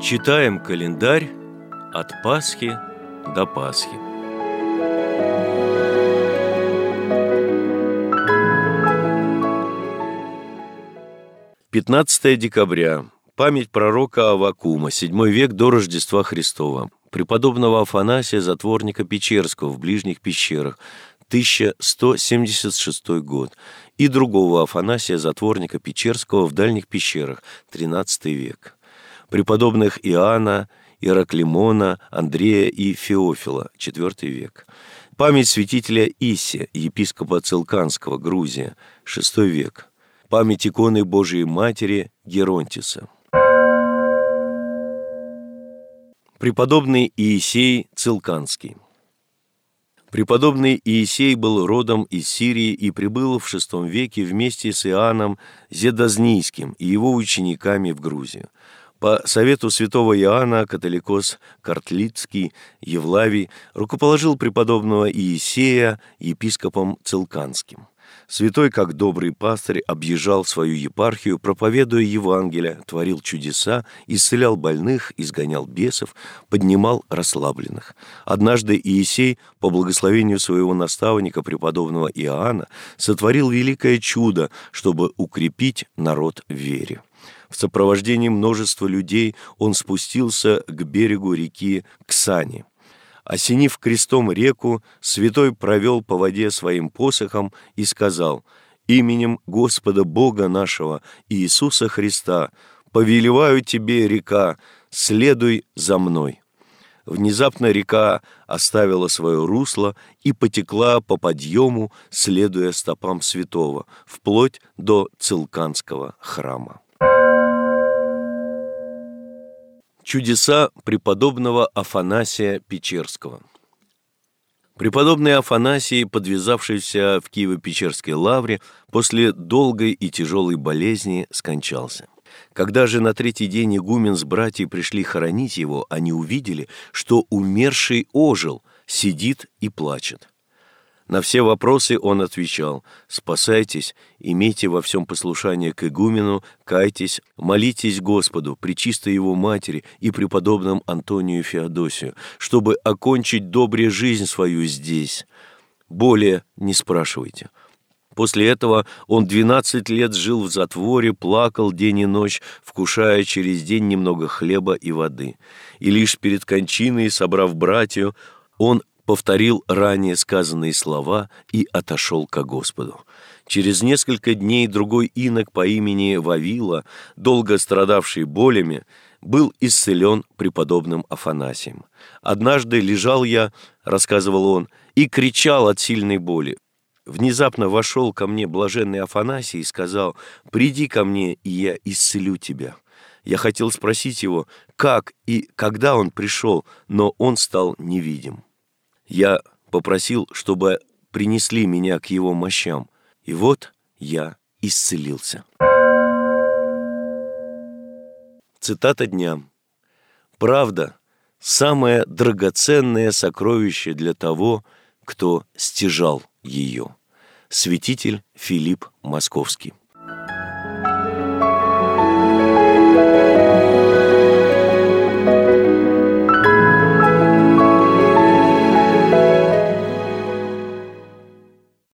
Читаем календарь от Пасхи до Пасхи. «15 декабря. Память пророка Аввакума, 7 век до Рождества Христова. Преподобного Афанасия, затворника Печерского в Ближних пещерах, 1176 год. И другого Афанасия, затворника Печерского в Дальних пещерах, 13 век. Преподобных Иоанна, Ираклимона, Андрея и Феофила, 4 век. Память святителя Исия, епископа Целканского, Грузия, 6 век. Память иконы Божией Матери Геронтиса. Преподобный Иисей Целканский. Преподобный Иисей был родом из Сирии и прибыл в VI веке вместе с Иоанном Зедознийским и его учениками в Грузию. По совету святого Иоанна католикос Картлицкий Евлавий рукоположил преподобного Иисея епископом Целканским. Святой, как добрый пастырь, объезжал свою епархию, проповедуя Евангелие, творил чудеса, исцелял больных, изгонял бесов, поднимал расслабленных. Однажды Иисей, по благословению своего наставника, преподобного Иоанна, сотворил великое чудо, чтобы укрепить народ в вере. В сопровождении множества людей он спустился к берегу реки Ксани. Осенив крестом реку, святой провел по воде своим посохом и сказал: «Именем Господа Бога нашего Иисуса Христа повелеваю тебе, река, следуй за мной». Внезапно река оставила свое русло и потекла по подъему, следуя стопам святого, вплоть до Целканского храма. Чудеса преподобного Афанасия Печерского. Преподобный Афанасий, подвязавшийся в Киево-Печерской лавре, после долгой и тяжелой болезни скончался. Когда же на 3-й день игумен с братьями пришли хоронить его, они увидели, что умерший ожил, сидит и плачет. На все вопросы он отвечал: «Спасайтесь, имейте во всем послушание к игумену, кайтесь, молитесь Господу, пречистой его матери и преподобным Антонию Феодосию, чтобы окончить добре жизнь свою здесь. Более не спрашивайте». После этого он 12 лет жил в затворе, плакал день и ночь, вкушая через день немного хлеба и воды. И лишь перед кончиной, собрав братью, он повторил ранее сказанные слова и отошел ко Господу. Через несколько дней другой инок по имени Вавила, долго страдавший болями, был исцелен преподобным Афанасием. «Однажды лежал я, — рассказывал он, — и кричал от сильной боли. Внезапно вошел ко мне блаженный Афанасий и сказал: „Приди ко мне, и я исцелю тебя“. Я хотел спросить его, как и когда он пришел, но он стал невидим. Я попросил, чтобы принесли меня к его мощам, и вот я исцелился». Цитата дня. «Правда – самое драгоценное сокровище для того, кто стяжал ее». Святитель Филипп Московский.